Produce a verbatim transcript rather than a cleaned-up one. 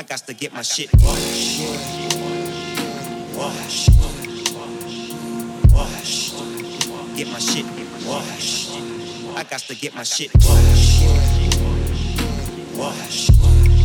got to get my shit washed. Washed. Washed. Get my shit washed. I got to get my shit washed. Washed.